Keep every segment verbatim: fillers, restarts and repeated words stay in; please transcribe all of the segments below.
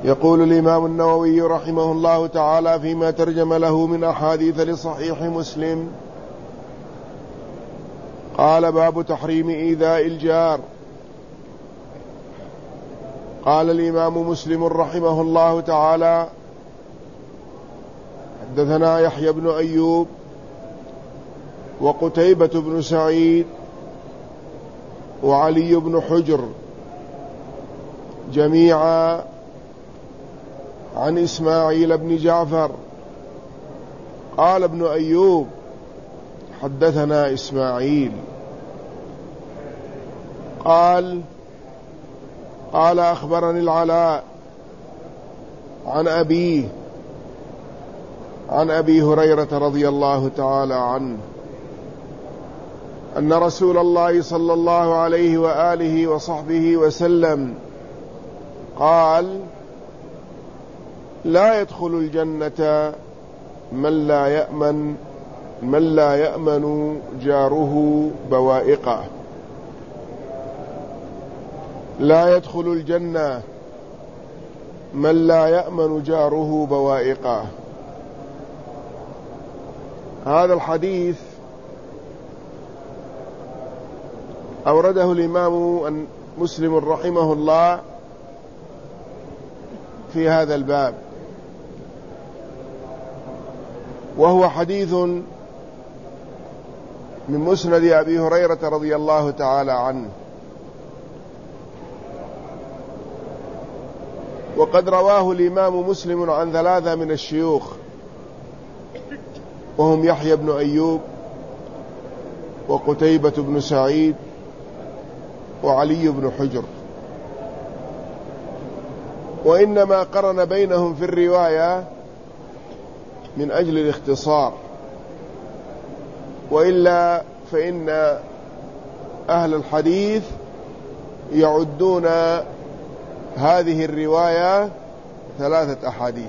يقول الإمام النووي رحمه الله تعالى فيما ترجم له من أحاديث لصحيح مسلم: قال: باب تحريم إيذاء الجار. قال الإمام مسلم رحمه الله تعالى: حدثنا يحيى بن أيوب وقتيبة بن سعيد وعلي بن حجر جميعا عن إسماعيل بن جعفر. قال ابن أيوب: حدثنا إسماعيل. قال قال أخبرني العلاء عن أبيه عن أبي هريرة رضي الله تعالى عنه أن رسول الله صلى الله عليه وآله وصحبه وسلم قال: لا يدخل الجنة من لا يأمن من لا يأمن جاره بوائقه. لا يدخل الجنة من لا يأمن جاره بوائقه. هذا الحديث أورده الإمام مسلم رحمه الله في هذا الباب، وهو حديث من مسند أبي هريرة رضي الله تعالى عنه. وقد رواه الإمام مسلم عن ثلاثة من الشيوخ، وهم يحيى بن أيوب وقتيبة بن سعيد وعلي بن حجر، وإنما قرن بينهم في الرواية من أجل الاختصار، وإلا فإن أهل الحديث يعدون هذه الرواية ثلاثة أحاديث.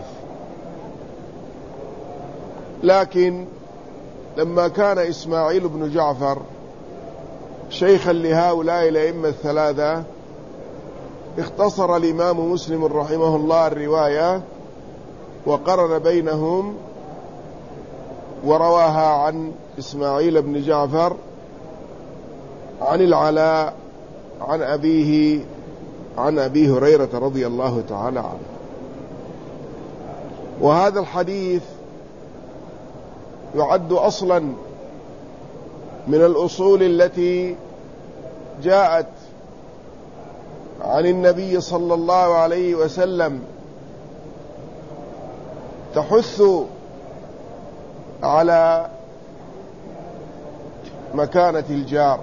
لكن لما كان إسماعيل بن جعفر شيخا لهؤلاء الأئمة الثلاثة، اختصر الإمام مسلم رحمه الله الرواية وقرن بينهم، ورواها عن إسماعيل بن جعفر عن العلاء عن أبيه عن أبي هريرة رضي الله تعالى عنه. وهذا الحديث يعد أصلا من الأصول التي جاءت عن النبي صلى الله عليه وسلم تحث على مكانة الجار،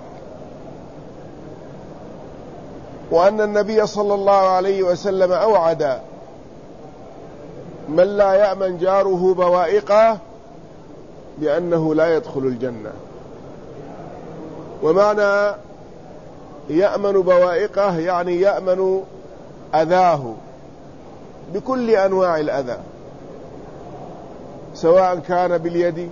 وأن النبي صلى الله عليه وسلم أوعد من لا يأمن جاره بوائقه بأنه لا يدخل الجنة. ومعنى يأمن بوائقه يعني يأمن أذاه بكل أنواع الأذى، سواء كان باليد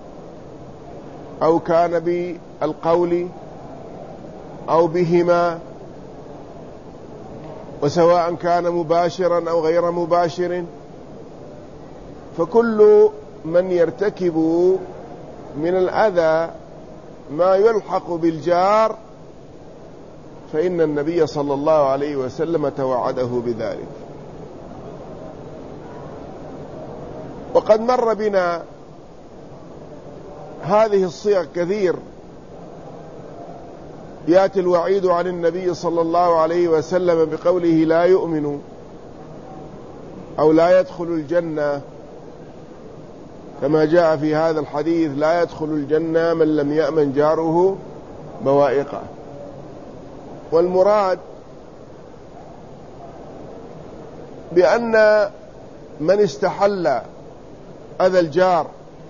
أو كان بالقول أو بهما، وسواء كان مباشرا أو غير مباشر. فكل من يرتكب من الأذى ما يلحق بالجار فإن النبي صلى الله عليه وسلم توعده بذلك. وقد مر بنا هذه الصيغ كثير، يأتي الوعيد عن النبي صلى الله عليه وسلم بقوله لا يؤمن أو لا يدخل الجنة، كما جاء في هذا الحديث: لا يدخل الجنة من لم يأمن جاره بوائقه. والمراد بأن من استحل أذى الجار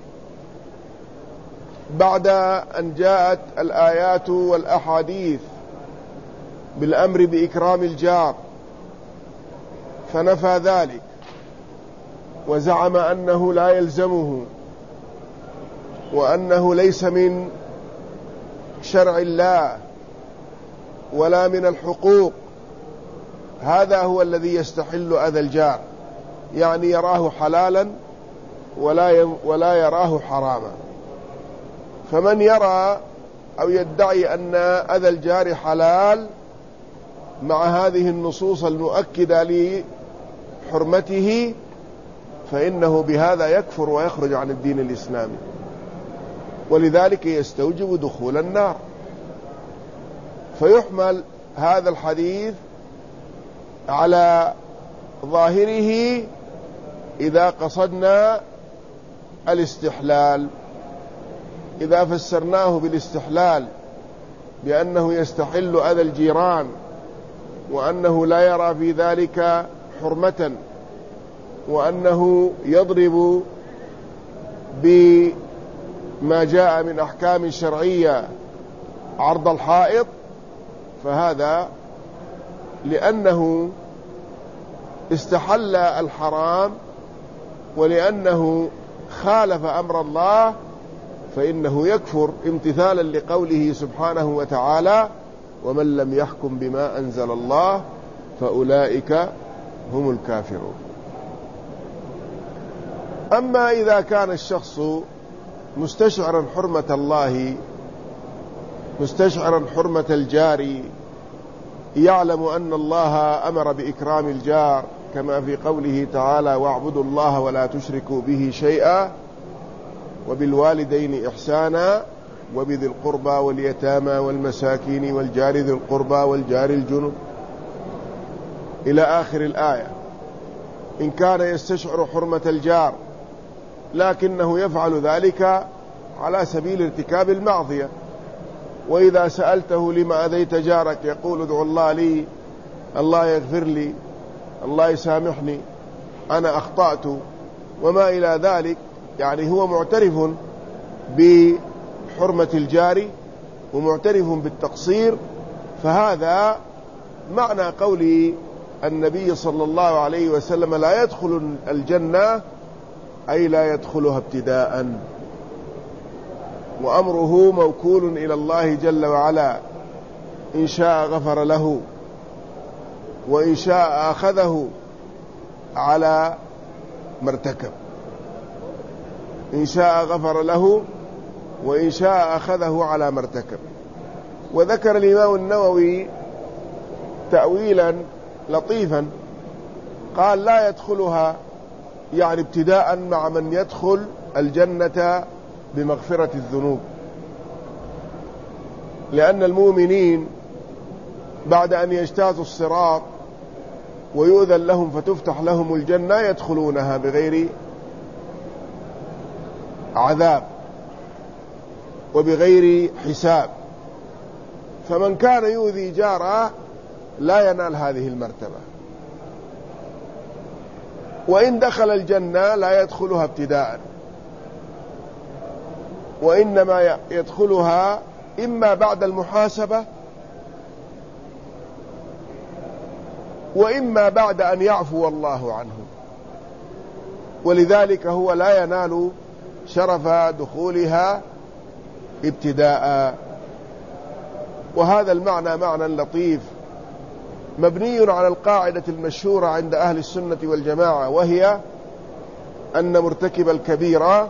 بعد أن جاءت الآيات والأحاديث بالأمر بإكرام الجار فنفى ذلك وزعم أنه لا يلزمه وأنه ليس من شرع الله ولا من الحقوق، هذا هو الذي يستحل أذى الجار، يعني يراه حلالا ولا ولا يراه حراما. فمن يرى أو يدعي أن أذى الجار حلال مع هذه النصوص المؤكدة لحرمته فإنه بهذا يكفر ويخرج عن الدين الإسلامي، ولذلك يستوجب دخول النار. فيحمل هذا الحديث على ظاهره إذا قصدنا الاستحلال. إذا فسرناه بالاستحلال بأنه يستحل أذى الجيران وأنه لا يرى في ذلك حرمة، وأنه يضرب بما جاء من أحكام شرعية عرض الحائط، فهذا لأنه استحل الحرام ولأنه خالف أمر الله فإنه يكفر امتثالا لقوله سبحانه وتعالى: ومن لم يحكم بما أنزل الله فأولئك هم الكافرون. أما إذا كان الشخص مستشعرا حرمة الله، مستشعرا حرمة الجار، يعلم أن الله أمر بإكرام الجار كما في قوله تعالى: واعبدوا الله ولا تشركوا به شيئا وبالوالدين إحسانا وبذي القربى واليتامى والمساكين والجار ذي القربى والجار الجنب إلى آخر الآية. إن كان يستشعر حرمة الجار لكنه يفعل ذلك على سبيل ارتكاب المعصية، وإذا سألته لما أذيت جارك يقول: ادعو الله لي، الله يغفر لي، الله يسامحني، أنا أخطأت، وما إلى ذلك، يعني هو معترف بحرمة الجار ومعترف بالتقصير. فهذا معنى قول النبي صلى الله عليه وسلم: لا يدخل الجنة، أي لا يدخلها ابتداء، وأمره موكول إلى الله جل وعلا، إن شاء غفر له وإن شاء أخذه على ما ارتكب، إن شاء غفر له وإن شاء أخذه على ما ارتكب. وذكر الإمام النووي تأويلا لطيفا، قال: لا يدخلها يعني ابتداء مع من يدخل الجنة بمغفرة الذنوب، لأن المؤمنين بعد أن يجتازوا الصراط ويؤذن لهم فتفتح لهم الجنة يدخلونها بغير عذاب وبغير حساب. فمن كان يؤذي جاره لا ينال هذه المرتبة، وإن دخل الجنة لا يدخلها ابتداء، وإنما يدخلها إما بعد المحاسبة وإما بعد أن يعفو الله عنه، ولذلك هو لا ينال شرف دخولها ابتداء. وهذا المعنى معنى لطيف مبني على القاعدة المشهورة عند أهل السنة والجماعة، وهي أن مرتكب الكبيرة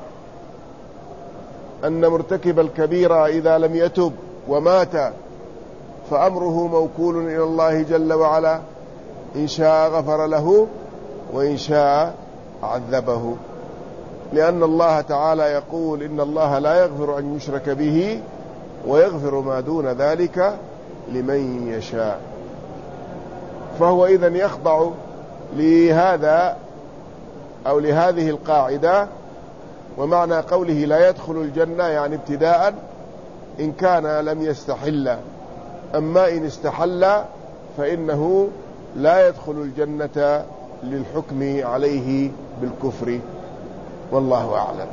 أن مرتكب الكبيرة إذا لم يتب ومات فأمره موكول إلى الله جل وعلا، إن شاء غفر له وإن شاء عذبه، لأن الله تعالى يقول: إن الله لا يغفر أن يشرك به ويغفر ما دون ذلك لمن يشاء. فهو إذن يخضع لهذا أو لهذه القاعدة. ومعنى قوله لا يدخل الجنة يعني ابتداء إن كان لم يستحل، أما إن استحل فإنه لا يدخل الجنة للحكم عليه بالكفر، والله أعلم.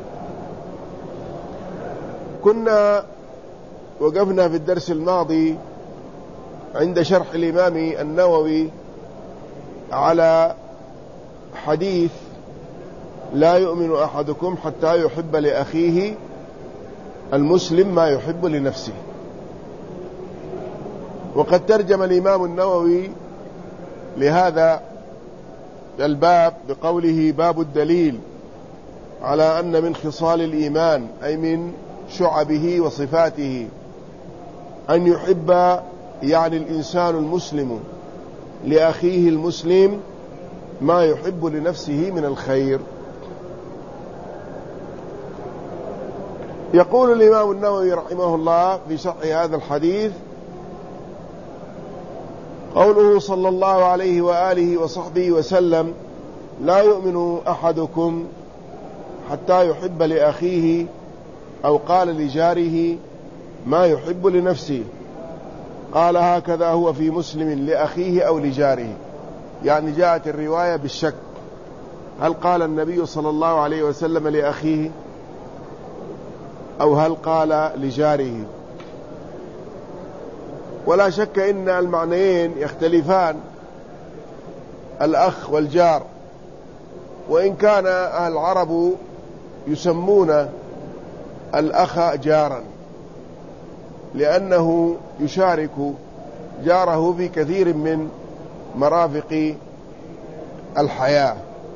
كنا وقفنا في الدرس الماضي عند شرح الإمام النووي على حديث: لا يؤمن أحدكم حتى يحب لأخيه المسلم ما يحب لنفسه. وقد ترجم الإمام النووي لهذا الباب بقوله باب الدليل على أن من خصال الإيمان أي من شعبه وصفاته أن يحب يعني الإنسان المسلم لأخيه المسلم ما يحب لنفسه من الخير. يقول الإمام النووي رحمه الله في شرح هذا الحديث: قوله صلى الله عليه وآله وصحبه وسلم: لا يؤمن أحدكم حتى يحب لأخيه أو قال لجاره ما يحب لنفسه. قال هكذا هو في مسلم لأخيه أو لجاره، يعني جاءت الرواية بالشك، هل قال النبي صلى الله عليه وسلم لأخيه أو هل قال لجاره؟ ولا شك إن المعنيين يختلفان، الأخ والجار، وإن كان العرب يسمون الأخ جارا لأنه يشارك جاره في كثير من مرافق الحياة،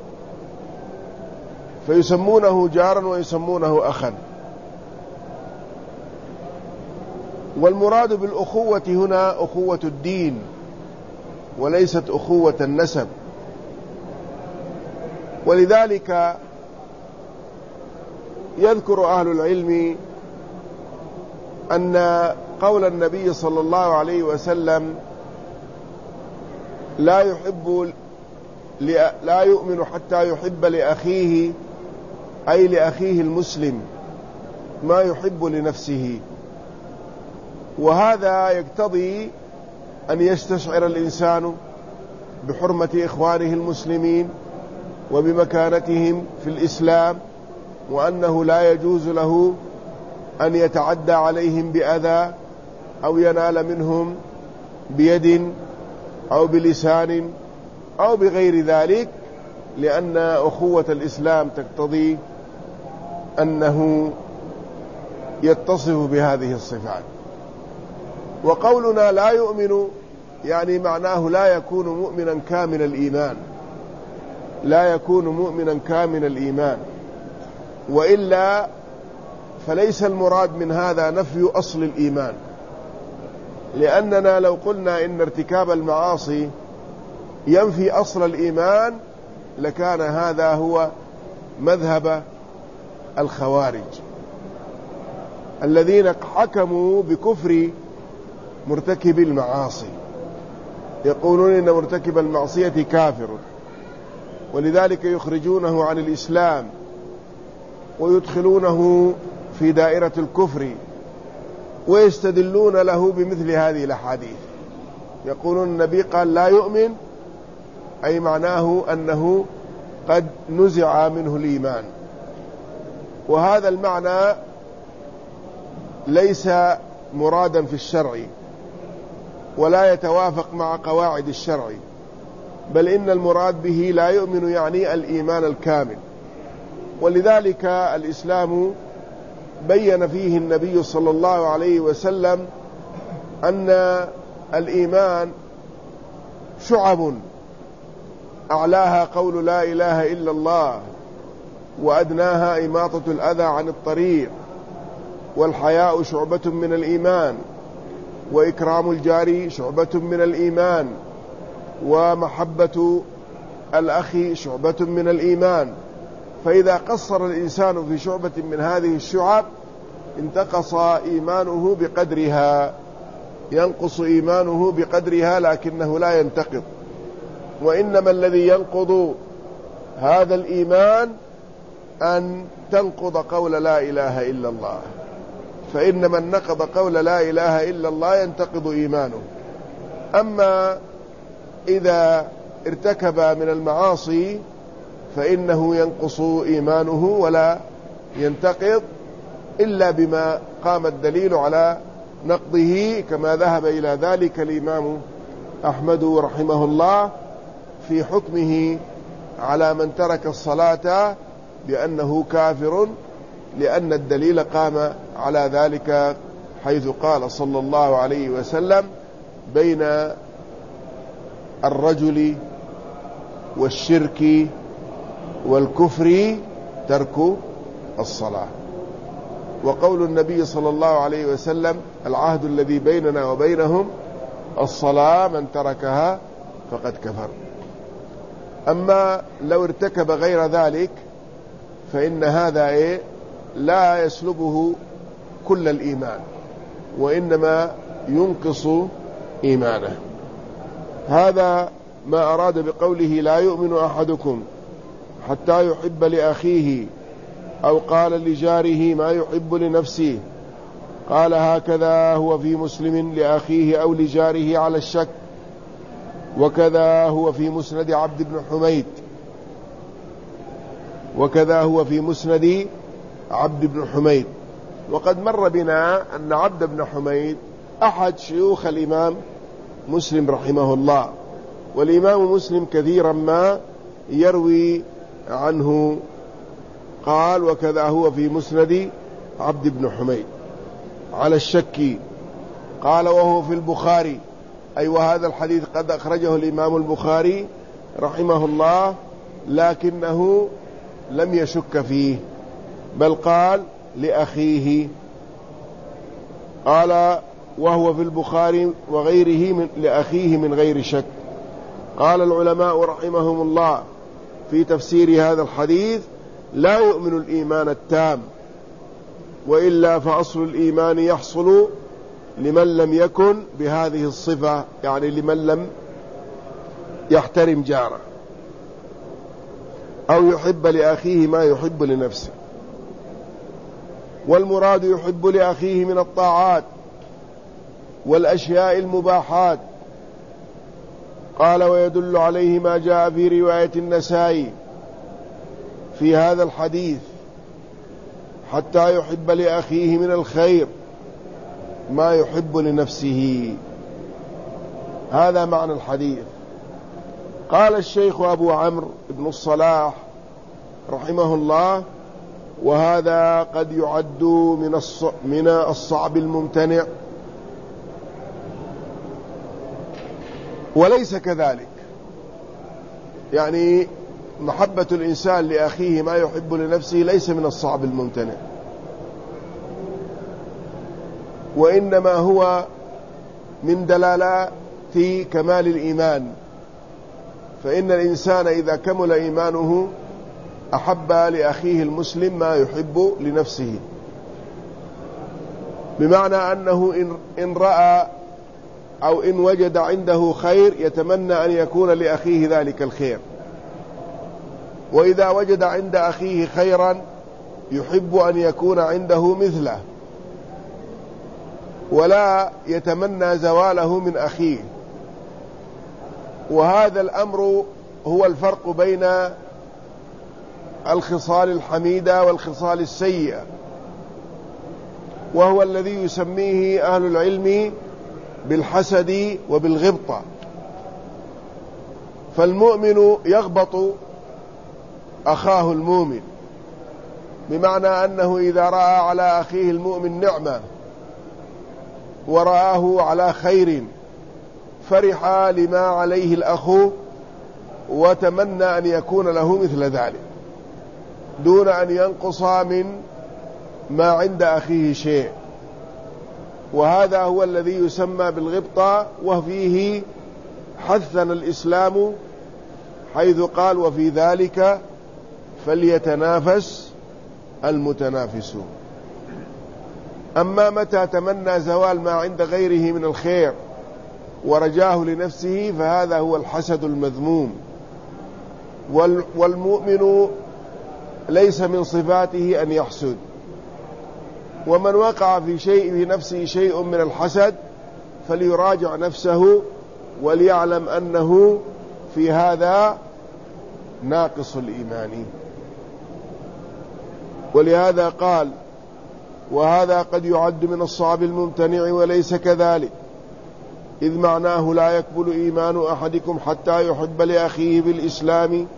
فيسمونه جارا ويسمونه أخا. والمراد بالأخوة هنا أخوة الدين وليست أخوة النسب، ولذلك يذكر أهل العلم أن قول النبي صلى الله عليه وسلم لا يحب لا يؤمن حتى يحب لأخيه أي لأخيه المسلم ما يحب لنفسه، وهذا يقتضي أن يستشعر الإنسان بحرمة إخوانه المسلمين وبمكانتهم في الإسلام، وأنه لا يجوز له أن يتعدى عليهم بأذى أو ينال منهم بيد أو بلسان أو بغير ذلك، لأن أخوة الإسلام تقتضي أنه يتصف بهذه الصفات. وقولنا لا يؤمن يعني معناه لا يكون مؤمنا كامل الإيمان، لا يكون مؤمنا كامل الإيمان، وإلا فليس المراد من هذا نفي أصل الإيمان، لأننا لو قلنا إن ارتكاب المعاصي ينفي أصل الإيمان لكان هذا هو مذهب الخوارج الذين حكموا بكفر مرتكب المعاصي، يقولون إن مرتكب المعصية كافر، ولذلك يخرجونه عن الإسلام ويدخلونه في دائرة الكفر، ويستدلون له بمثل هذه الأحاديث. يقولون النبي قال لا يؤمن، أي معناه أنه قد نزع منه الإيمان، وهذا المعنى ليس مرادا في الشرع ولا يتوافق مع قواعد الشرع، بل إن المراد به لا يؤمن يعني الإيمان الكامل. ولذلك الإسلام بين فيه النبي صلى الله عليه وسلم أن الإيمان شعب، أعلاها قول لا إله إلا الله، وأدناها إماطة الأذى عن الطريق، والحياء شعبة من الإيمان، وإكرام الجار شعبة من الإيمان، ومحبة الأخ شعبة من الإيمان. فإذا قصر الإنسان في شعبة من هذه الشعب انتقص إيمانه بقدرها، ينقص إيمانه بقدرها لكنه لا ينتقض. وإنما الذي ينقض هذا الإيمان أن تنقض قول لا إله إلا الله، فإن من نقض قول لا إله إلا الله ينتقض إيمانه. أما إذا ارتكب من المعاصي فإنه ينقص إيمانه ولا ينتقض إلا بما قام الدليل على نقضه، كما ذهب إلى ذلك الإمام أحمد رحمه الله في حكمه على من ترك الصلاة بأنه كافر، لأن الدليل قام على ذلك، حيث قال صلى الله عليه وسلم بين الرجل والشرك والكفر ترك الصلاة. وقول النبي صلى الله عليه وسلم: العهد الذي بيننا وبينهم الصلاة، من تركها فقد كفر. أما لو ارتكب غير ذلك فإن هذا إيه؟ لا يسلبه كل الإيمان، وإنما ينقص إيمانه. هذا ما أراد بقوله: لا يؤمن أحدكم حتى يحب لأخيه، أو قال لجاره ما يحب لنفسه. قال: هكذا هو في مسلم لأخيه أو لجاره على الشك، وكذا هو في مسند عبد بن حميد وكذا هو في مسند عبد بن حميد. وقد مر بنا أن عبد بن حميد أحد شيوخ الإمام مسلم رحمه الله، والإمام مسلم كثيرا ما يروي عنه. قال: وكذا هو في مسند عبد بن حميد على الشك. قال: وهو في البخاري، أي وهذا الحديث قد أخرجه الإمام البخاري رحمه الله، لكنه لم يشك فيه، بل قال لأخيه. قال: وهو في البخاري وغيره من لأخيه من غير شك. قال العلماء رحمهم الله في تفسير هذا الحديث: لا يؤمن الإيمان التام، وإلا فأصل الإيمان يحصل لمن لم يكن بهذه الصفة، يعني لمن لم يحترم جاره أو يحب لأخيه ما يحب لنفسه. والمراد يحب لأخيه من الطاعات والأشياء المباحات. قال: ويدل عليه ما جاء في رواية النسائي في هذا الحديث: حتى يحب لأخيه من الخير ما يحب لنفسه. هذا معنى الحديث. قال الشيخ أبو عمرو بن الصلاح رحمه الله: وهذا قد يعد من من الصعب الممتنع، وليس كذلك. يعني محبة الإنسان لأخيه ما يحب لنفسه ليس من الصعب الممتنع، وإنما هو من دلالات كمال الإيمان. فإن الإنسان إذا كمل إيمانه أحب لأخيه المسلم ما يحب لنفسه، بمعنى أنه إن رأى أو إن وجد عنده خير يتمنى أن يكون لأخيه ذلك الخير، وإذا وجد عند أخيه خيرا يحب أن يكون عنده مثله، ولا يتمنى زواله من أخيه. وهذا الأمر هو الفرق بين الخصال الحميدة والخصال السيئة، وهو الذي يسميه أهل العلم بالحسد وبالغبطة. فالمؤمن يغبط أخاه المؤمن، بمعنى أنه إذا رأى على أخيه المؤمن نعمة ورآه على خير فرح لما عليه الأخ وتمنى أن يكون له مثل ذلك، دون أن ينقص من ما عند أخيه شيء. وهذا هو الذي يسمى بالغبطة، وفيه حثنا الإسلام حيث قال: وفي ذلك فليتنافس المتنافسون. أما متى تمنى زوال ما عند غيره من الخير ورجاه لنفسه فهذا هو الحسد المذموم. والمؤمن ليس من صفاته أن يحسد، ومن وقع في شيء في نفسه شيء من الحسد فليراجع نفسه وليعلم أنه في هذا ناقص الإيمان. ولهذا قال: وهذا قد يعد من الصعب الممتنع وليس كذلك، إذ معناه لا يكمل إيمان أحدكم حتى يحب لأخيه بالإسلام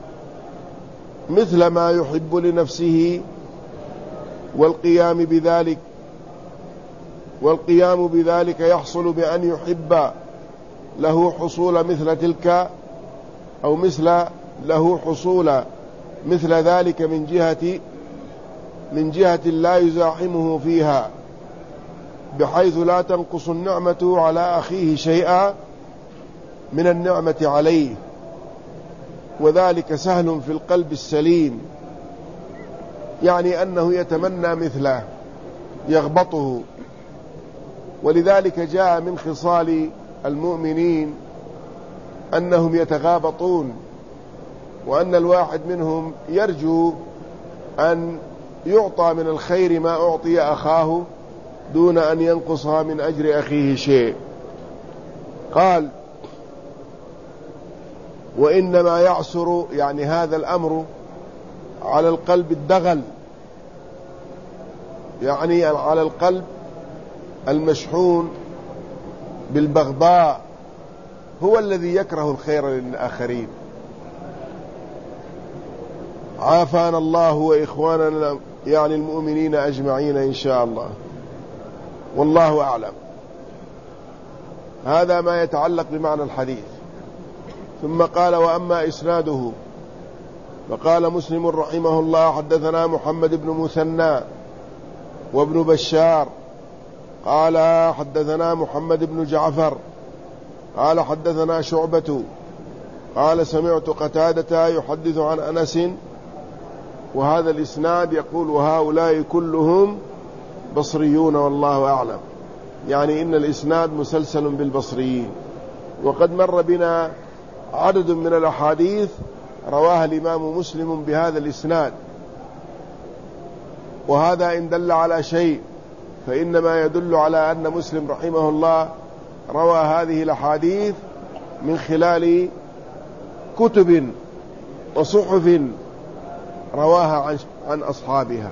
مثل ما يحب لنفسه، والقيام بذلك والقيام بذلك يحصل بأن يحب له حصول مثل تلك أو مثل له حصول مثل ذلك من جهة من جهة لا يزاحمه فيها، بحيث لا تنقص النعمة على أخيه شيئا من النعمة عليه، وذلك سهل في القلب السليم، يعني أنه يتمنى مثله يغبطه. ولذلك جاء من خصال المؤمنين أنهم يتغابطون، وأن الواحد منهم يرجو أن يعطى من الخير ما أعطي أخاه دون أن ينقص من أجر أخيه شيء. قال: وإنما يعسر، يعني هذا الأمر، على القلب الدغل، يعني على القلب المشحون بالبغضاء، هو الذي يكره الخير للآخرين. عافانا الله وإخواننا يعني المؤمنين أجمعين إن شاء الله، والله أعلم. هذا ما يتعلق بمعنى الحديث. ثم قال: وأما إسناده فقال مسلم رحمه الله: حدثنا محمد بن مثنى وابن بشار قال حدثنا محمد بن جعفر قال حدثنا شعبة قال سمعت قتادة يحدث عن أنس، وهذا الإسناد يقول: وهؤلاء كلهم بصريون والله أعلم، يعني إن الإسناد مسلسل بالبصريين. وقد مر بنا عدد من الأحاديث رواها الإمام مسلم بهذا الإسناد، وهذا إن دل على شيء فإنما يدل على أن مسلم رحمه الله روى هذه الأحاديث من خلال كتب وصحف رواها عن أصحابها.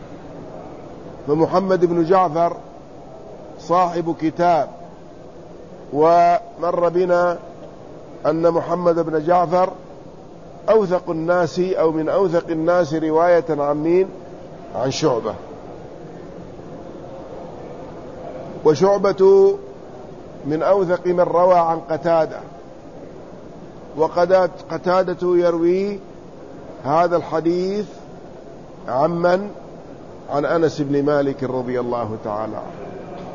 فمحمد بن جعفر صاحب كتاب، ومر بنا أن محمد بن جعفر أوثق الناس أو من أوثق الناس رواية عن مين؟ عن شعبة. وشعبة من أوثق من روى عن قتادة، وقد قتادة يروي هذا الحديث عمن؟ عن أنس بن مالك رضي الله تعالى عنه.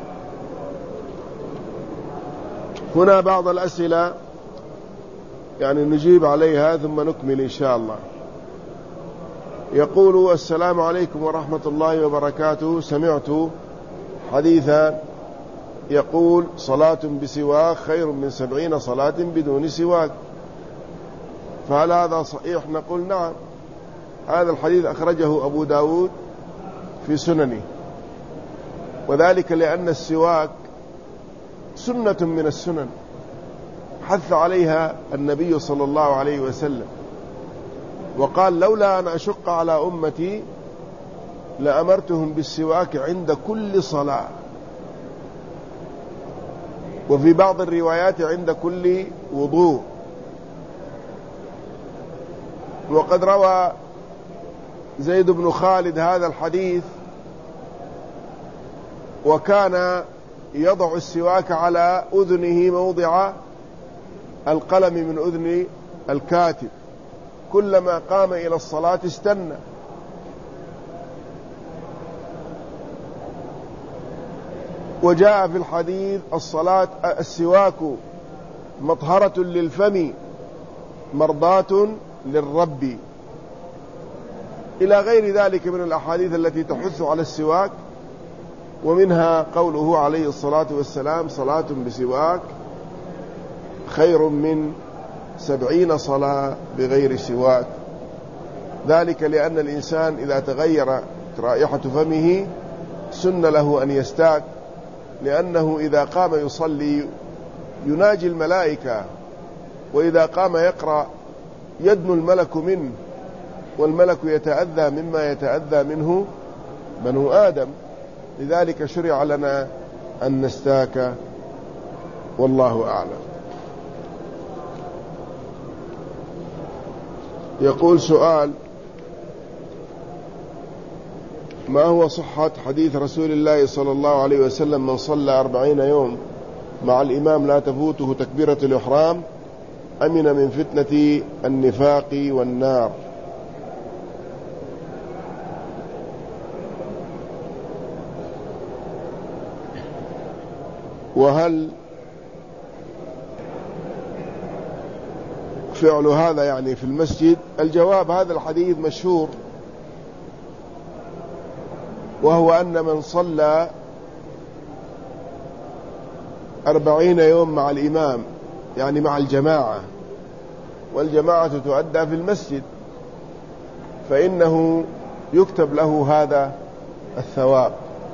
هنا بعض الأسئلة يعني نجيب عليها ثم نكمل إن شاء الله. يقول: السلام عليكم ورحمة الله وبركاته، سمعت حديثا يقول: صلاة بسواك خير من سبعين صلاة بدون سواك، فهل هذا صحيح؟ نقول: نعم، هذا الحديث أخرجه أبو داود في سننه، وذلك لأن السواك سنة من السنن حث عليها النبي صلى الله عليه وسلم، وقال: لولا أن أشق على أمتي لأمرتهم بالسواك عند كل صلاة، وفي بعض الروايات عند كل وضوء. وقد روى زيد بن خالد هذا الحديث، وكان يضع السواك على أذنه موضع القلم من أذن الكاتب، كلما قام إلى الصلاة استنى. وجاء في الحديث: الصلاة السواك مطهرة للفم مرضاة للرب، إلى غير ذلك من الأحاديث التي تحث على السواك. ومنها قوله عليه الصلاة والسلام: صلاة بسواك خير من سبعين صلاة بغير سواك، ذلك لأن الإنسان إذا تغير رائحة فمه سن له أن يستاك، لأنه إذا قام يصلي يناجي الملائكة، وإذا قام يقرأ يدنو الملك منه، والملك يتأذى مما يتأذى منه بنو آدم، لذلك شرع لنا أن نستاك، والله أعلم. يقول سؤال: ما هو صحة حديث رسول الله صلى الله عليه وسلم: من صلى أربعين يوم مع الإمام لا تفوته تكبيرة الإحرام أمن من فتنة النفاق والنار. وهل فعل هذا يعني في المسجد؟ الجواب: هذا الحديث مشهور، وهو أن من صلى أربعين يوم مع الإمام، يعني مع الجماعة، والجماعة تؤدى في المسجد، فإنه يكتب له هذا الثواب.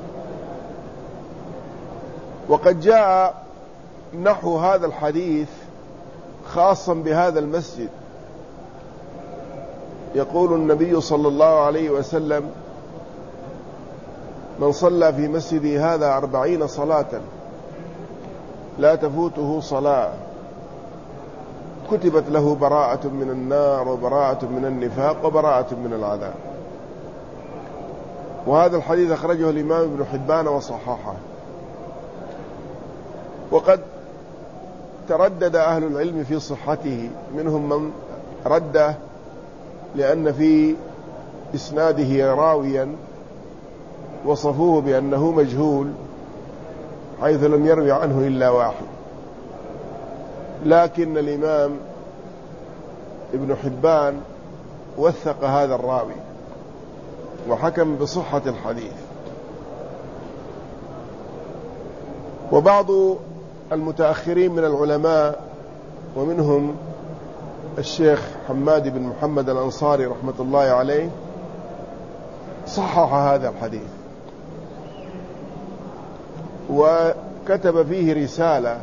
وقد جاء نحو هذا الحديث خاصا بهذا المسجد، يقول النبي صلى الله عليه وسلم: من صلى في مسجدي هذا أربعين صلاة لا تفوته صلاة كتبت له براءة من النار وبراءة من النفاق وبراءة من العذاب. وهذا الحديث أخرجه الإمام ابن حبان وصححه. وقد تردد أهل العلم في صحته، منهم من رده لأن في إسناده راويا وصفوه بأنه مجهول، حيث لم يروي عنه إلا واحد، لكن الإمام ابن حبان وثق هذا الراوي وحكم بصحة الحديث. وبعض المتأخرين من العلماء، ومنهم الشيخ حماد بن محمد الأنصاري رحمة الله عليه، صحح هذا الحديث وكتب فيه رسالة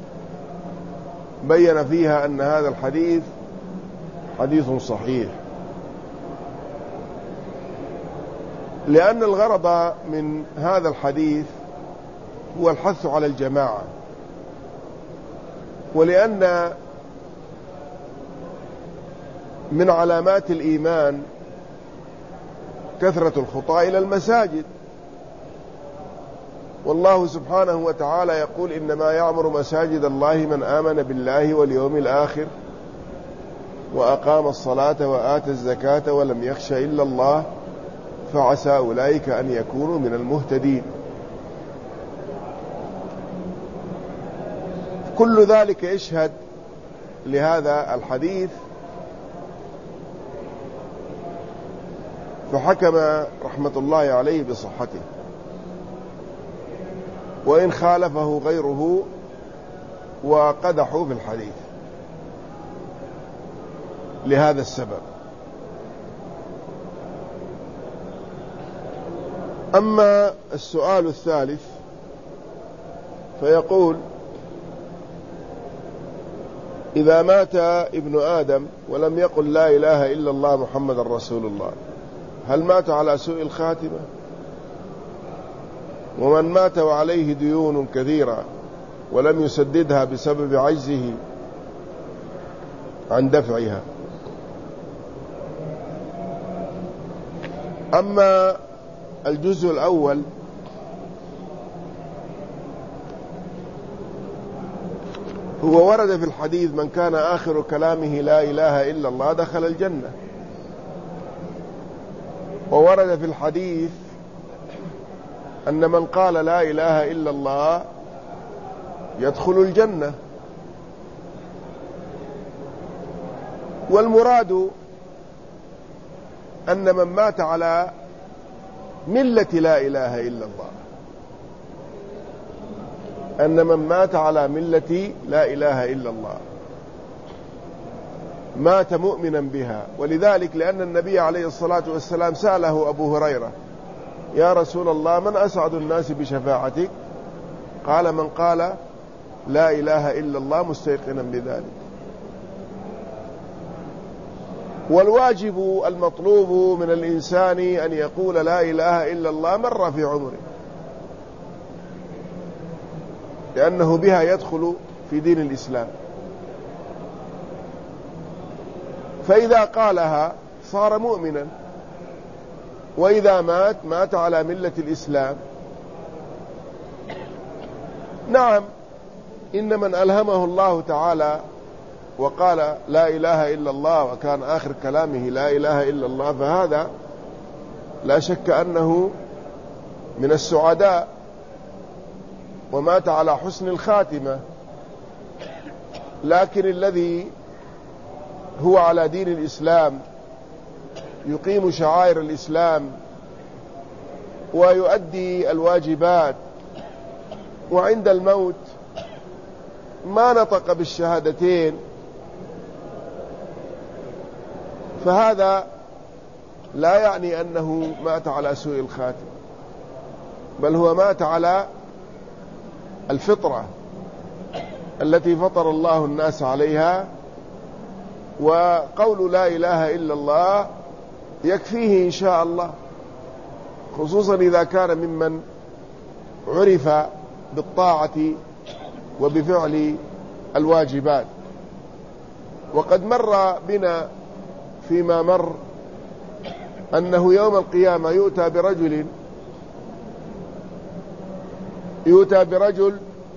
بين فيها أن هذا الحديث حديث صحيح، لأن الغرض من هذا الحديث هو الحث على الجماعة، ولأن من علامات الإيمان كثرة الخطى إلى المساجد، والله سبحانه وتعالى يقول: إنما يعمر مساجد الله من آمن بالله واليوم الآخر وأقام الصلاة وآتى الزكاة ولم يخش إلا الله فعسى أولئك أن يكونوا من المهتدين. كل ذلك يشهد لهذا الحديث، فحكم رحمة الله عليه بصحته، وإن خالفه غيره وقدحوا في الحديث لهذا السبب. أما السؤال الثالث فيقول: إذا مات ابن آدم ولم يقل لا إله إلا الله محمد رسول الله، هل مات على سوء الخاتمة؟ ومن مات وعليه ديون كثيرة ولم يسددها بسبب عجزه عن دفعها. أما الجزء الأول هو ورد في الحديث: من كان آخر كلامه لا إله إلا الله دخل الجنة. وورد في الحديث أن من قال لا إله إلا الله يدخل الجنة. والمراد أن من مات على ملة لا إله إلا الله، أن من مات على ملة لا إله إلا الله مات مؤمنا بها. ولذلك لأن النبي عليه الصلاة والسلام سأله أبو هريرة: يا رسول الله، من أسعد الناس بشفاعتك؟ قال: من قال لا إله إلا الله مستيقنا بذلك. والواجب المطلوب من الإنسان أن يقول لا إله إلا الله مرة في عمره، لأنه بها يدخل في دين الإسلام، فإذا قالها صار مؤمنا، وإذا مات مات على ملة الإسلام. نعم، إن من ألهمه الله تعالى وقال لا إله إلا الله وكان آخر كلامه لا إله إلا الله، فهذا لا شك أنه من السعداء ومات على حسن الخاتمة. لكن الذي هو على دين الإسلام يقيم شعائر الإسلام ويؤدي الواجبات، وعند الموت ما نطق بالشهادتين، فهذا لا يعني أنه مات على سوء الخاتم، بل هو مات على الفطرة التي فطر الله الناس عليها. وقول لا إله إلا الله يكفيه إن شاء الله، خصوصا إذا كان ممن عرف بالطاعة وبفعل الواجبات. وقد مر بنا فيما مر أنه يوم القيامة يؤتى برجل يؤتى برجل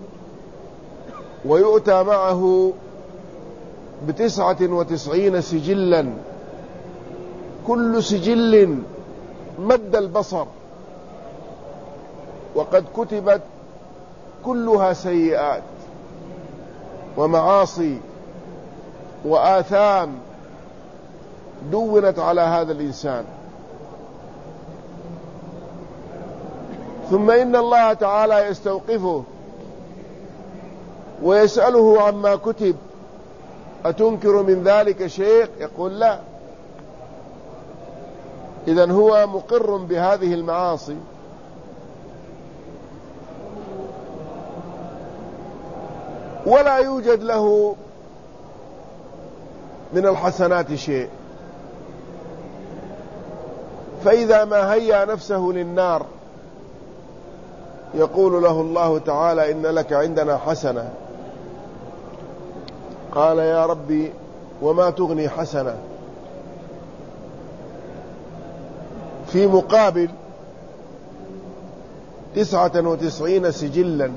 ويؤتى معه بتسعة وتسعين سجلا، كل سجل مد البصر، وقد كتبت كلها سيئات ومعاصي وآثام دونت على هذا الإنسان. ثم إن الله تعالى يستوقفه ويسأله عما كتب: أتنكر من ذلك شيء؟ يقول لا. إذن هو مقر بهذه المعاصي، ولا يوجد له من الحسنات شيء. فإذا ما هيأ نفسه للنار يقول له الله تعالى: إن لك عندنا حسنة. قال: يا ربي وما تغني حسنة في مقابل تسعة وتسعين سجلا؟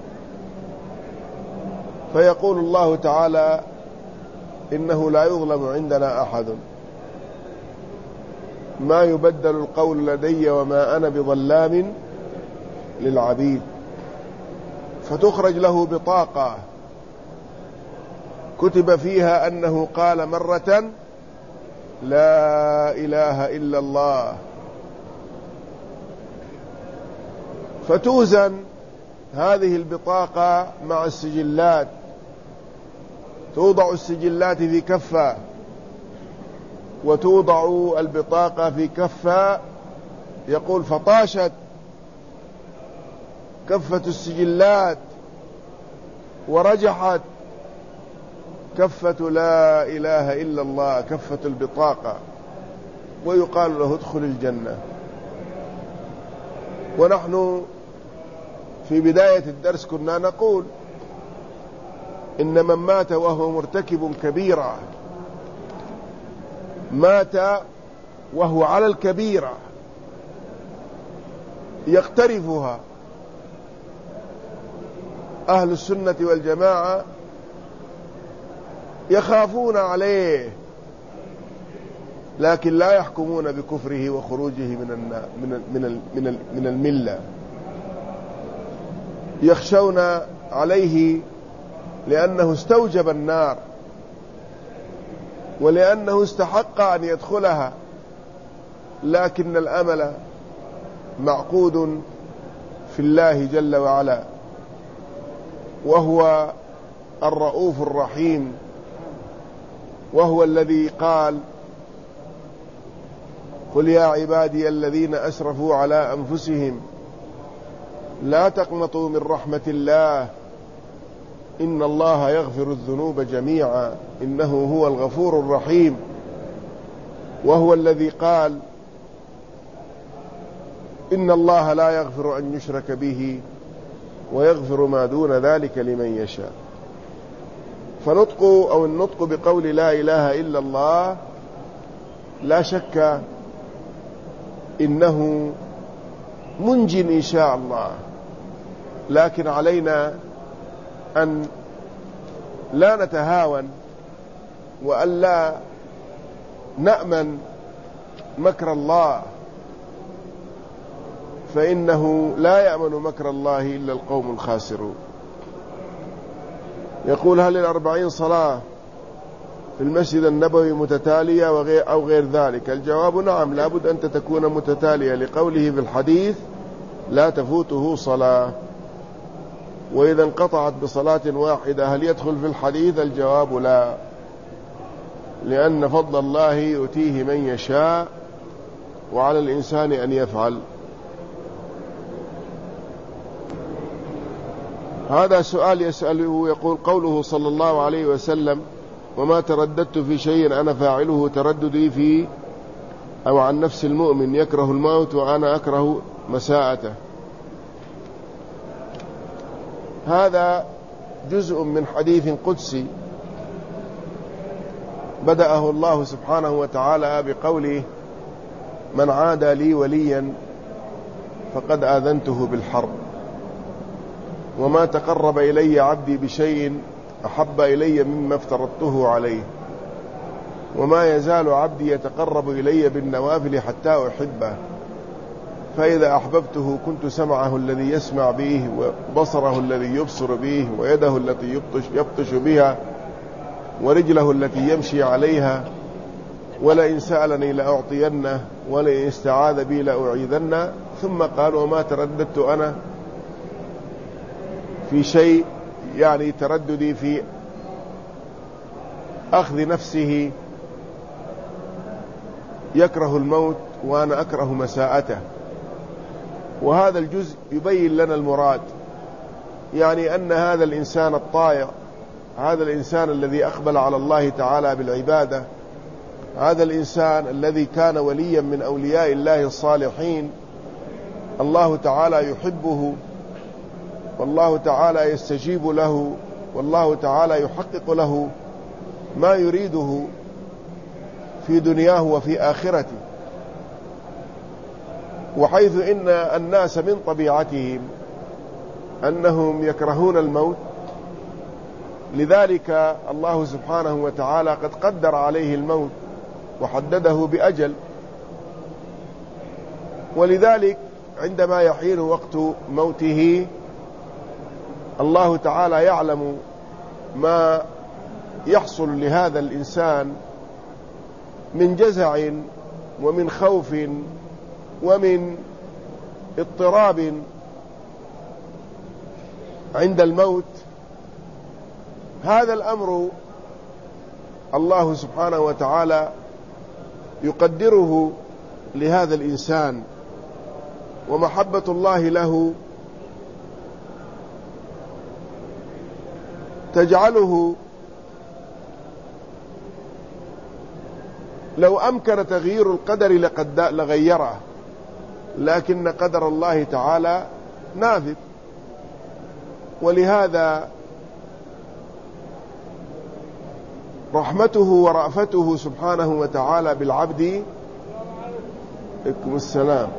فيقول الله تعالى: إنه لا يظلم عندنا أحد، ما يبدل القول لدي وما أنا بظلام للعبيد. فتخرج له بطاقة كتب فيها أنه قال مرة لا إله إلا الله، فتوزن هذه البطاقة مع السجلات، توضع السجلات في كفة وتوضع البطاقة في كفة. يقول: فطاشت كفة السجلات ورجحت كفة لا إله إلا الله، كفة البطاقة، ويقال له: ادخل الجنة. ونحن في بداية الدرس كنا نقول إن من مات وهو مرتكب كبيرة، مات وهو على الكبيرة يقترفها، أهل السنة والجماعة يخافون عليه، لكن لا يحكمون بكفره وخروجه من من من من الملة. يخشون عليه لأنه استوجب النار ولأنه استحق أن يدخلها، لكن الأمل معقود في الله جل وعلا، وهو الرؤوف الرحيم، وهو الذي قال: قل يا عبادي الذين أسرفوا على أنفسهم لا تقنطوا من رحمة الله إن الله يغفر الذنوب جميعا إنه هو الغفور الرحيم. وهو الذي قال: إن الله لا يغفر أن يشرك به ويغفر ما دون ذلك لمن يشاء. فنطق أو النطق بقول لا إله إلا الله لا شك إنه منج إن شاء الله، لكن علينا أن لا نتهاون وأن لا نأمن مكر الله، فإنه لا يأمن مكر الله إلا القوم الخاسرون. يقول: هل الأربعين صلاة في المسجد النبوي متتالية أو غير ذلك؟ الجواب: نعم، لابد أن تكون متتالية، لقوله في الحديث: لا تفوته صلاة. وإذا انقطعت بصلاة واحدة هل يدخل في الحديث؟ الجواب: لا، لأن فضل الله يؤتيه من يشاء، وعلى الإنسان أن يفعل. هذا سؤال يسأله، يقول: قوله صلى الله عليه وسلم: وما ترددت في شيء أنا فاعله ترددي في أو عن نفس المؤمن يكره الموت وأنا أكره مساءته. هذا جزء من حديث قدسي بدأه الله سبحانه وتعالى بقوله: من عادى لي وليا فقد آذنته بالحرب، وما تقرب إلي عبدي بشيء أحب إلي مما افترضته عليه، وما يزال عبدي يتقرب إلي بالنوافل حتى أحبه، فإذا أحببته كنت سمعه الذي يسمع به، وبصره الذي يبصر به، ويده التي يبطش, يبطش بها، ورجله التي يمشي عليها، ولئن سألني لأعطينه، ولئن استعاذ بي لأعيذنه. ثم قال: وما ترددت أنا في شيء، يعني ترددي في أخذ نفسه يكره الموت وأنا أكره مساءته. وهذا الجزء يبين لنا المراد، يعني أن هذا الإنسان الطائع، هذا الإنسان الذي أقبل على الله تعالى بالعبادة، هذا الإنسان الذي كان وليا من أولياء الله الصالحين، الله تعالى يحبه، والله تعالى يستجيب له، والله تعالى يحقق له ما يريده في دنياه وفي آخرته. وحيث إن الناس من طبيعتهم أنهم يكرهون الموت، لذلك الله سبحانه وتعالى قد قدر عليه الموت وحدده بأجل، ولذلك عندما يحين وقت موته الله تعالى يعلم ما يحصل لهذا الإنسان من جزع ومن خوف ومن اضطراب عند الموت. هذا الأمر الله سبحانه وتعالى يقدره لهذا الإنسان، ومحبة الله له تجعله لو أمكن تغيير القدر لقد لغيره، لكن قدر الله تعالى نافذ. ولهذا رحمته ورأفته سبحانه وتعالى بالعبد، عليكم السلام،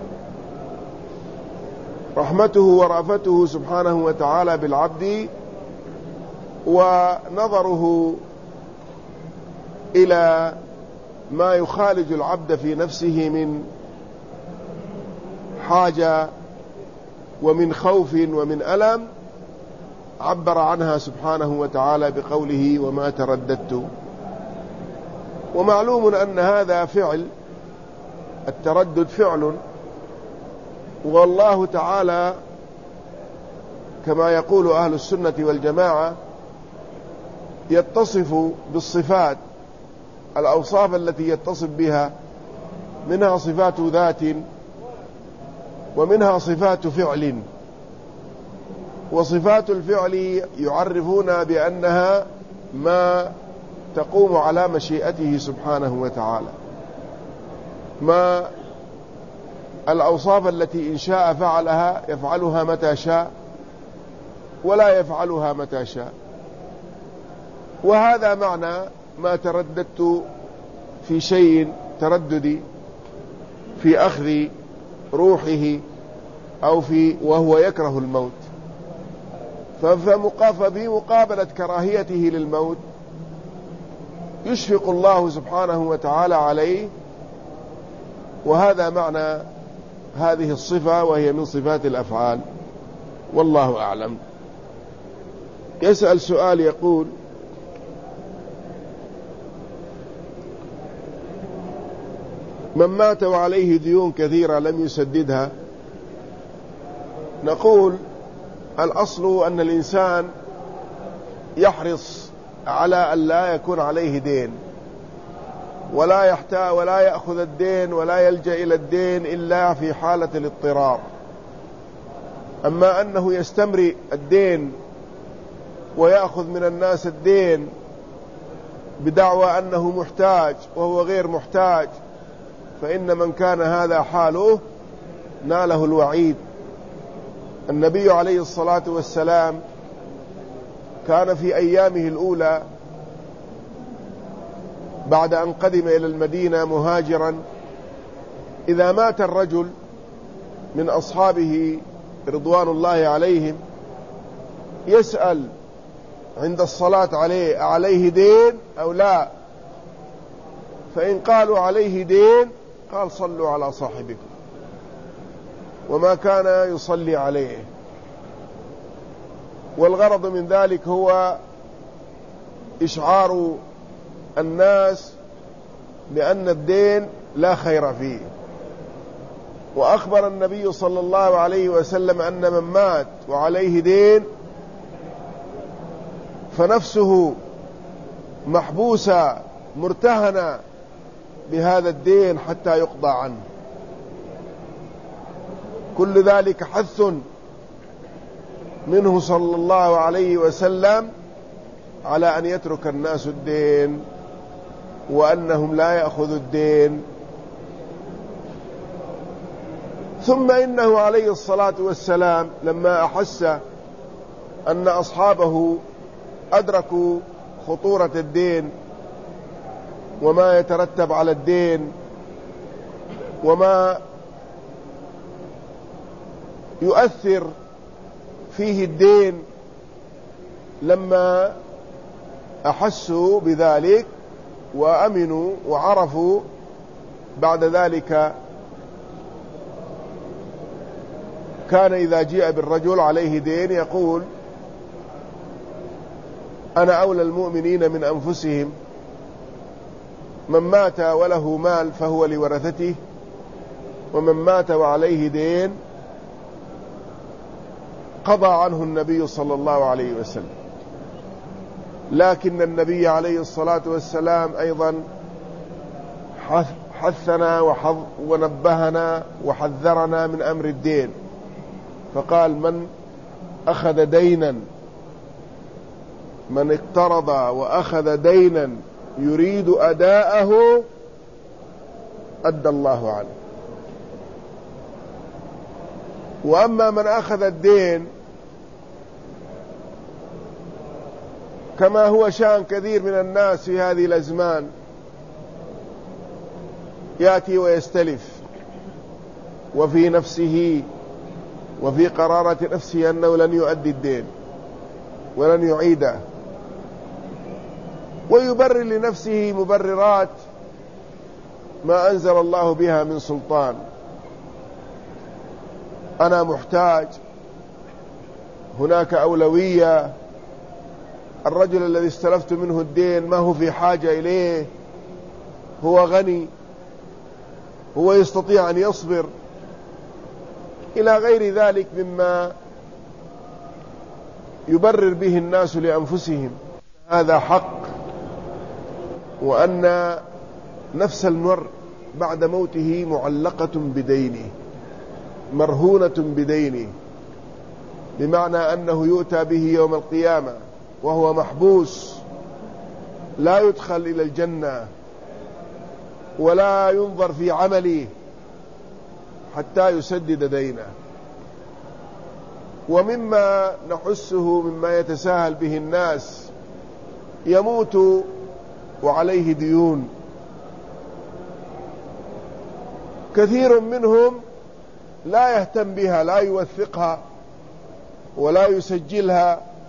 رحمته ورأفته سبحانه وتعالى بالعبد ونظره إلى ما يخالج العبد في نفسه من حاجة ومن خوف ومن ألم، عبر عنها سبحانه وتعالى بقوله: وما ترددت. ومعلوم أن هذا فعل، التردد فعل، والله تعالى كما يقول أهل السنة والجماعة يتصف بالصفات، الأوصاف التي يتصف بها، منها صفات ذات ومنها صفات فعل. وصفات الفعل يعرفون بأنها ما تقوم على مشيئته سبحانه وتعالى، ما الأوصاف التي إن شاء فعلها يفعلها متى شاء ولا يفعلها متى شاء. وهذا معنى ما ترددت في شيء، ترددي في أخذ روحه أو في وهو يكره الموت. ففي مقابلة كراهيته للموت يشفق الله سبحانه وتعالى عليه، وهذا معنى هذه الصفة، وهي من صفات الأفعال، والله أعلم. يسأل سؤال يقول: من مات وعليه ديون كثيرة لم يسددها؟ نقول: الأصل أن الإنسان يحرص على أن لا يكون عليه دين، ولا يحتاج ولا يأخذ الدين ولا يلجأ إلى الدين إلا في حالة الاضطرار. أما أنه يستمرئ الدين ويأخذ من الناس الدين بدعوى أنه محتاج وهو غير محتاج، فإن من كان هذا حاله ناله الوعيد. النبي عليه الصلاة والسلام كان في أيامه الأولى بعد أن قدم إلى المدينة مهاجرا، إذا مات الرجل من أصحابه رضوان الله عليهم يسأل عند الصلاة عليه: عليه دين أو لا؟ فإن قالوا عليه دين قال: صلوا على صاحبكم، وما كان يصلي عليه. والغرض من ذلك هو إشعار الناس بأن الدين لا خير فيه. وأخبر النبي صلى الله عليه وسلم أن من مات وعليه دين فنفسه محبوسة مرتهنة بهذا الدين حتى يقضى عنه. كل ذلك حث منه صلى الله عليه وسلم على أن يترك الناس الدين، وأنهم لا يأخذوا الدين. ثم إنه عليه الصلاة والسلام لما أحس أن أصحابه أدركوا خطورة الدين وما يترتب على الدين وما يؤثر فيه الدين، لما أحسوا بذلك وأمنوا وعرفوا بعد ذلك، كان إذا جاء بالرجل عليه دين يقول: أنا أولى المؤمنين من أنفسهم، من مات وله مال فهو لورثته، ومن مات وعليه دين قضى عنه النبي صلى الله عليه وسلم. لكن النبي عليه الصلاة والسلام أيضا حثنا ونبهنا وحذرنا من أمر الدين، فقال: من أخذ دينا من اقترض وأخذ دينا يريد أداءه أدى الله عنه. وأما من أخذ الدين كما هو شأن كثير من الناس في هذه الأزمان، يأتي ويستلف وفي نفسه وفي قرارة نفسه أنه لن يؤدي الدين ولن يعيده، ويبرر لنفسه مبررات ما أنزل الله بها من سلطان: أنا محتاج، هناك أولوية، الرجل الذي استلفت منه الدين ما هو في حاجة إليه، هو غني، هو يستطيع أن يصبر، إلى غير ذلك مما يبرر به الناس لأنفسهم. هذا حق، وأن نفس المرء بعد موته معلقة بدينه، مرهونة بدينه، بمعنى أنه يؤتى به يوم القيامة وهو محبوس، لا يدخل إلى الجنة ولا ينظر في عمله حتى يسدد دينه. ومما نحسه مما يتساهل به الناس: يموت وعليه ديون، كثير منهم لا يهتم بها، لا يوثقها ولا يسجلها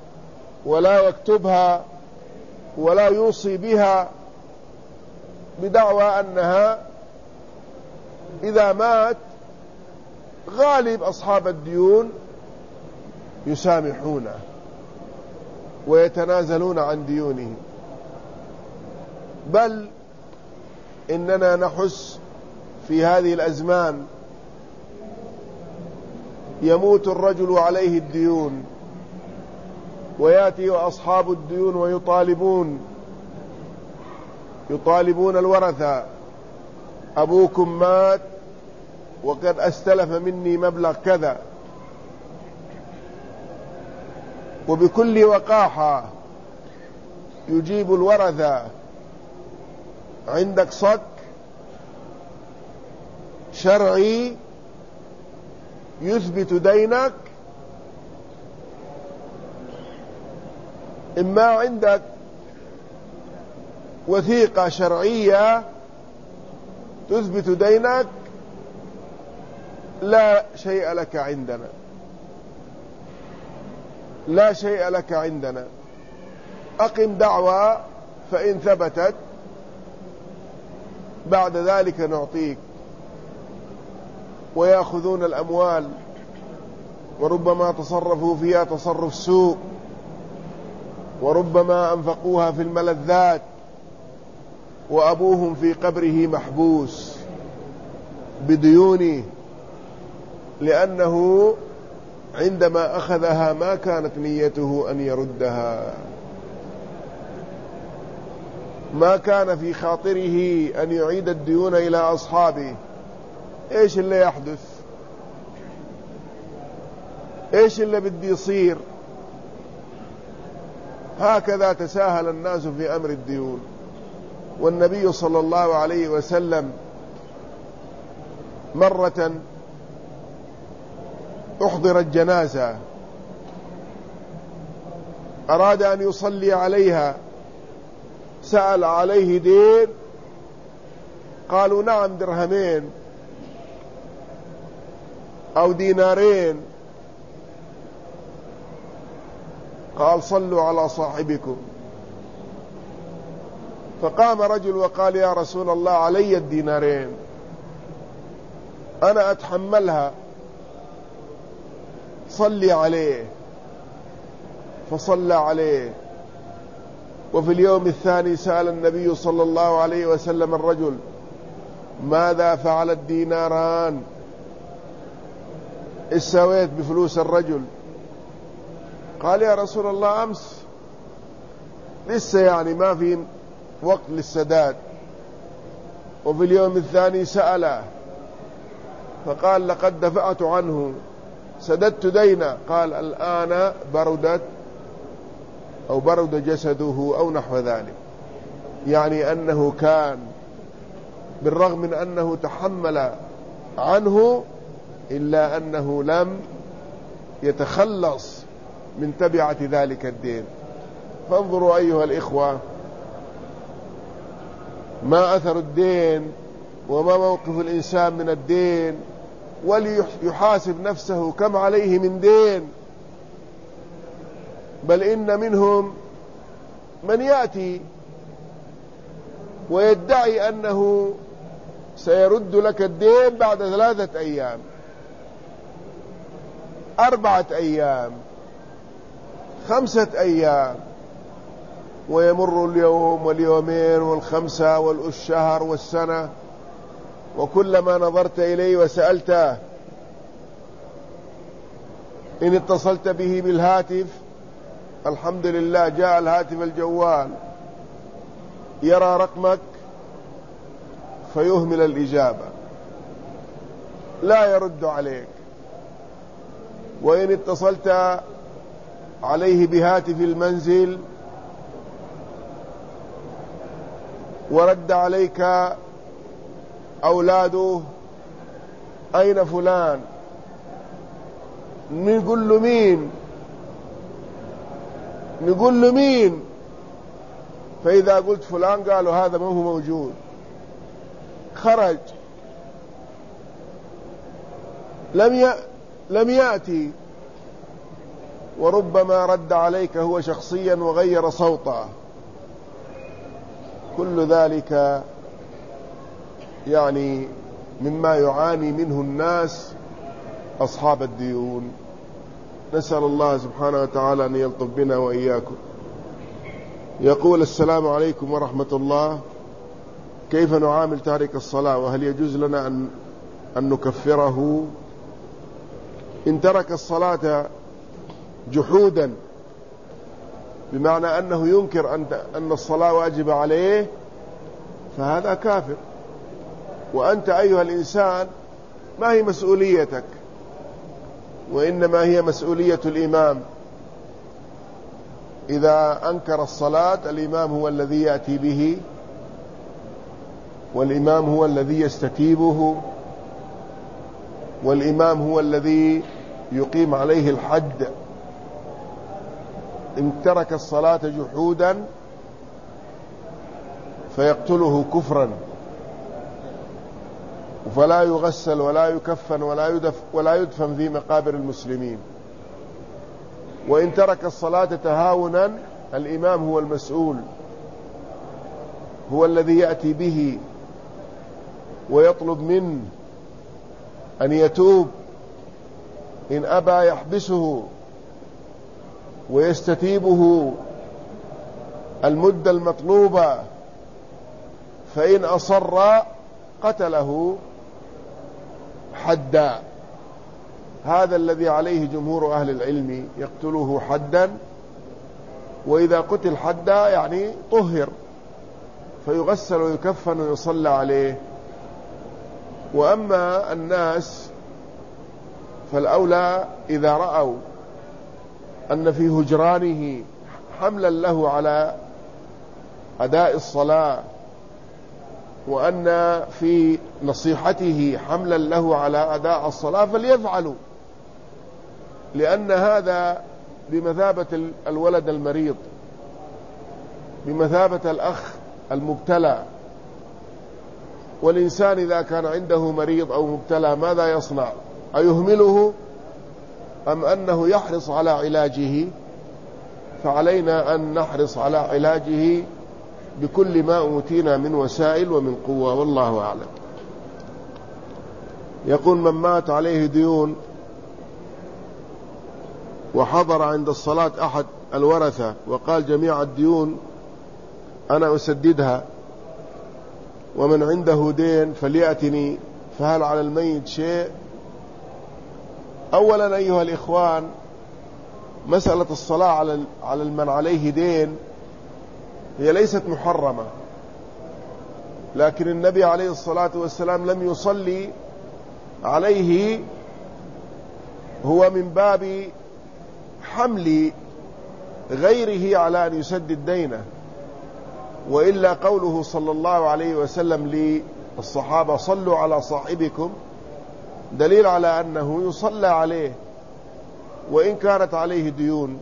ولا يكتبها ولا يوصي بها بدعوى أنها إذا مات غالب أصحاب الديون يسامحونه ويتنازلون عن ديونهم، بل إننا نحس في هذه الأزمان يموت الرجل عليه الديون ويأتي أصحاب الديون ويطالبون يطالبون الورثة: أبوكم مات وقد استلف مني مبلغ كذا. وبكل وقاحة يجيب الورثة: عندك صك شرعي يثبت دينك؟ إما عندك وثيقة شرعية تثبت دينك، لا شيء لك عندنا، لا شيء لك عندنا، أقم دعوى فإن ثبتت بعد ذلك نعطيك. ويأخذون الأموال وربما تصرفوا فيها تصرف سوء، وربما أنفقوها في الملذات، وأبوهم في قبره محبوس بديونه، لأنه عندما أخذها ما كانت نيته أن يردها، ما كان في خاطره أن يعيد الديون إلى أصحابه. إيش اللي يحدث؟ إيش اللي بدي يصير؟ هكذا تساهل الناس في أمر الديون. والنبي صلى الله عليه وسلم مرة أحضرت جنازة، أراد أن يصلي عليها، سأل: عليه دين؟ قالوا: نعم، درهمين أو دينارين. قال: صلوا على صاحبكم. فقام رجل وقال: يا رسول الله، علي الدينارين، أنا أتحملها، صلي عليه. فصلى عليه. وفي اليوم الثاني سأل النبي صلى الله عليه وسلم الرجل: ماذا فعل الديناران؟ إيش سويت بفلوس الرجل؟ قال: يا رسول الله، أمس لسه يعني ما في وقت للسداد. وفي اليوم الثاني سأله فقال: لقد دفعت عنه، سددت دينه. قال: الآن بردت أو برد جسده أو نحو ذلك، يعني أنه كان بالرغم من أنه تحمل عنه إلا أنه لم يتخلص من تبعة ذلك الدين. فانظروا أيها الإخوة ما أثر الدين وما موقف الإنسان من الدين، وليحاسب نفسه كم عليه من دين. بل إن منهم من يأتي ويدعي أنه سيرد لك الدين بعد ثلاثة أيام، أربعة أيام، خمسة أيام، ويمر اليوم واليومين والخمسة والشهر والسنة، وكلما نظرت إليه وسألته إن اتصلت به بالهاتف، الحمد لله جاء الهاتف الجوال يرى رقمك فيهمل الإجابة، لا يرد عليك. وإن اتصلت عليه بهاتف المنزل ورد عليك أولاده: أين فلان؟ نقول له مين؟ نقول له مين؟ فإذا قلت فلان قالوا هذا ما هو موجود، خرج، لم ي... لم يأتي. وربما رد عليك هو شخصيا وغير صوته. كل ذلك يعني مما يعاني منه الناس أصحاب الديون. نسأل الله سبحانه وتعالى أن يلطف بنا وإياكم. يقول: السلام عليكم ورحمة الله، كيف نعامل تارك الصلاة، وهل يجوز لنا أن, أن نكفره؟ إن ترك الصلاة جحودا بمعنى أنه ينكر أن الصلاة واجبة عليه فهذا كافر. وأنت أيها الإنسان ما هي مسؤوليتك، وإنما هي مسؤولية الإمام. إذا أنكر الصلاة الإمام هو الذي يأتي به، والإمام هو الذي يستتيبه، والإمام هو الذي يقيم عليه الحد. إن ترك الصلاة جحودا فيقتله كفرا، فلا يغسل ولا يكفن ولا يدف ولا يدفن في مقابر المسلمين. وإن ترك الصلاة تهاونا الإمام هو المسؤول، هو الذي يأتي به ويطلب منه أن يتوب. إن أبى يحبسه ويستتيبه المدة المطلوبة، فإن أصر قتله حدا. هذا الذي عليه جمهور أهل العلم، يقتله حدا، وإذا قتل حدا يعني طهر فيغسل ويكفن ويصلى عليه. وأما الناس فالأولى إذا رأوا أن في هجرانه حملا له على أداء الصلاة، وأن في نصيحته حملا له على أداء الصلاة فليفعلوا، لأن هذا بمثابة الولد المريض، بمثابة الأخ المبتلى. والإنسان إذا كان عنده مريض أو مبتلى ماذا يصنع؟ أيهمله أم أنه يحرص على علاجه؟ فعلينا أن نحرص على علاجه بكل ما أوتينا من وسائل ومن قوة، والله أعلم. يقول: من مات عليه ديون وحضر عند الصلاة أحد الورثة وقال جميع الديون أنا أسددها، ومن عنده دين فليأتني، فهل على الميت شيء؟ أولا أيها الإخوان، مسألة الصلاة على على من عليه دين هي ليست محرمة، لكن النبي عليه الصلاة والسلام لم يصلي عليه، هو من باب حمل غيره على أن يسدد دينه. وإلا قوله صلى الله عليه وسلم للصحابة صلوا على صاحبكم دليل على أنه يصلى عليه وإن كانت عليه ديون،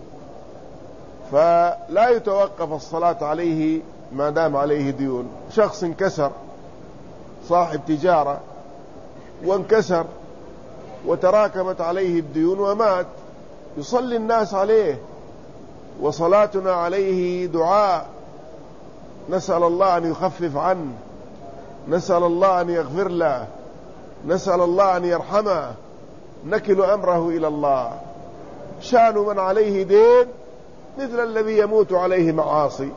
فلا يتوقف الصلاة عليه ما دام عليه ديون. شخص انكسر، صاحب تجارة وانكسر وتراكمت عليه الديون ومات، يصلي الناس عليه، وصلاتنا عليه دعاء، نسأل الله أن يخفف عنه، نسأل الله أن يغفر له، نسأل الله أن يرحمه، نكل أمره إلى الله. شأن من عليه دين مثل الذي يموت عليه معاصي.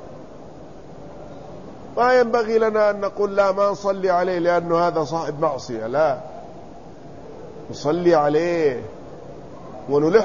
ما ينبغي لنا أن نقول لا ما نصلي عليه لأنه هذا صاحب معصية، لا، نصلي عليه ونلح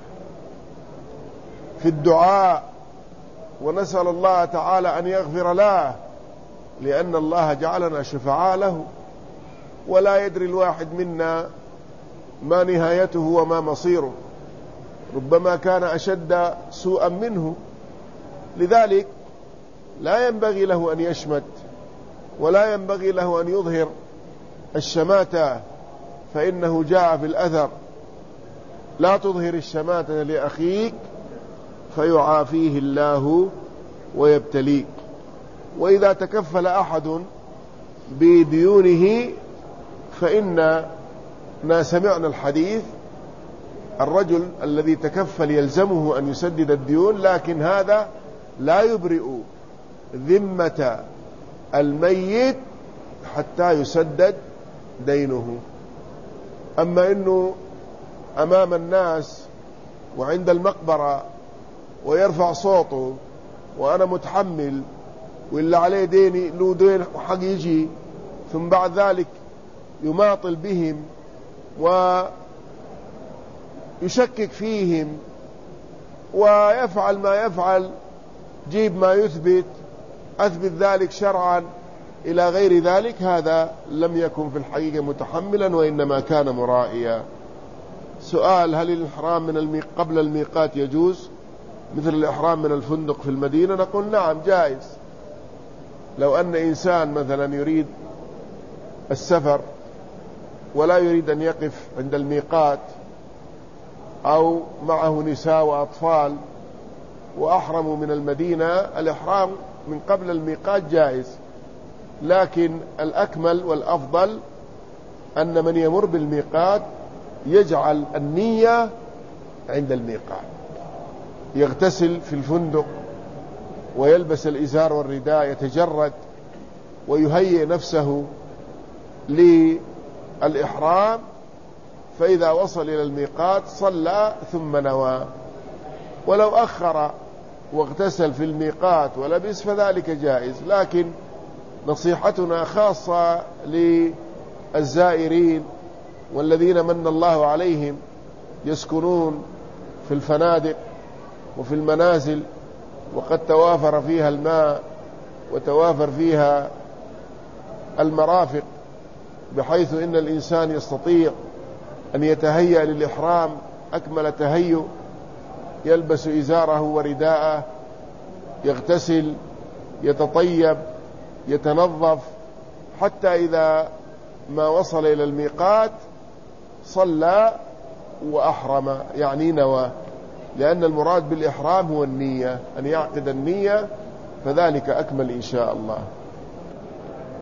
في الدعاء ونسأل الله تعالى أن يغفر له، لأن الله جعلنا شفعاء له، ولا يدري الواحد منا ما نهايته وما مصيره، ربما كان أشد سوءا منه. لذلك لا ينبغي له أن يشمت، ولا ينبغي له أن يظهر الشماتة، فإنه جاء في الأثر لا تظهر الشماتة لأخيك فيعافيه الله ويبتليك. وإذا تكفل أحد بديونه فإننا سمعنا الحديث الرجل الذي تكفل يلزمه أن يسدد الديون، لكن هذا لا يبرئ ذمة الميت حتى يسدد دينه. أما إنه أمام الناس وعند المقبرة ويرفع صوته وأنا متحمل واللي عليه ديني له دين وحق يجي، ثم بعد ذلك يماطل بهم ويشكك فيهم ويفعل ما يفعل، جيب ما يثبت، أثبت ذلك شرعا إلى غير ذلك، هذا لم يكن في الحقيقة متحملا وإنما كان مرائيا. سؤال: هل الإحرام من الميق... قبل الميقات يجوز مثل الإحرام من الفندق في المدينة؟ نقول نعم جائز. لو أن إنسان مثلا يريد السفر ولا يريد أن يقف عند الميقات أو معه نساء وأطفال وأحرموا من المدينة، الإحرام من قبل الميقات جائز، لكن الأكمل والأفضل أن من يمر بالميقات يجعل النية عند الميقات، يغتسل في الفندق ويلبس الإزار والرداء، يتجرد ويهيئ نفسه للإحرام، فإذا وصل إلى الميقات صلى ثم نوى. ولو أخر واغتسل في الميقات ولبس فذلك جائز، لكن نصيحتنا خاصة للزائرين والذين من الله عليهم يسكنون في الفنادق وفي المنازل وقد توافر فيها الماء وتوافر فيها المرافق، بحيث إن الإنسان يستطيع أن يتهيأ للإحرام أكمل تهيؤ، يلبس إزاره ورداءه، يغتسل، يتطيب، يتنظف، حتى إذا ما وصل إلى الميقات صلى وأحرم، يعني نوى، لأن المراد بالإحرام هو النية، أن يعقد النية، فذلك أكمل إن شاء الله.